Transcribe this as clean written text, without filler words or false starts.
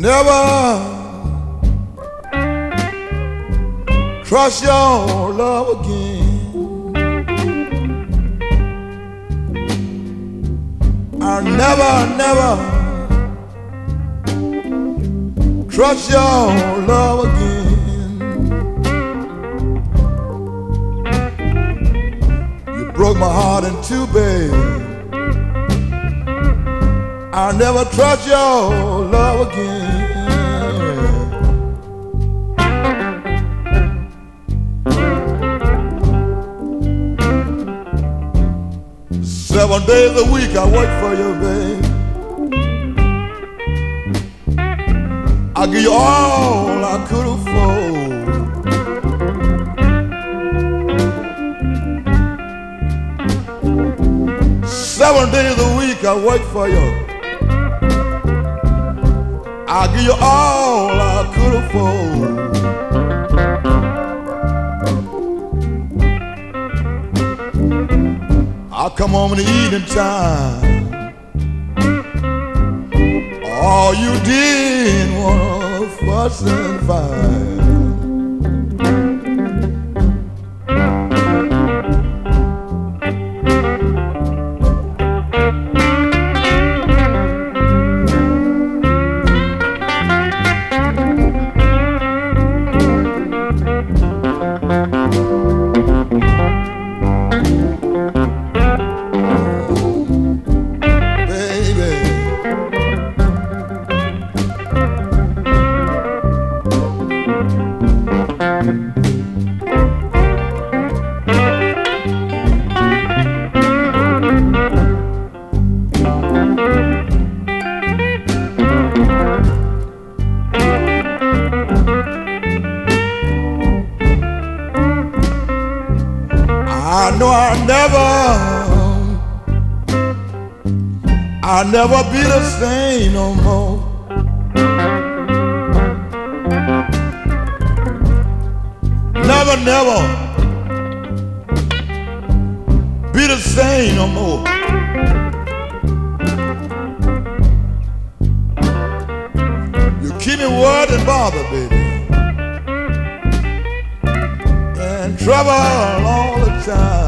never trust your love again. I'll never trust your love again. You broke my heart in two, babe. I'll never trust your love again. 7 days a week I work for you, babe. I give you all I could afford. Seven days a week I work for you. I give you all I could afford. I come home in the evening time. All you did was fuss and fight. I know I'll never be the same no more. Never be the same no more. You keep me worried and bothered, baby, and trouble all the time.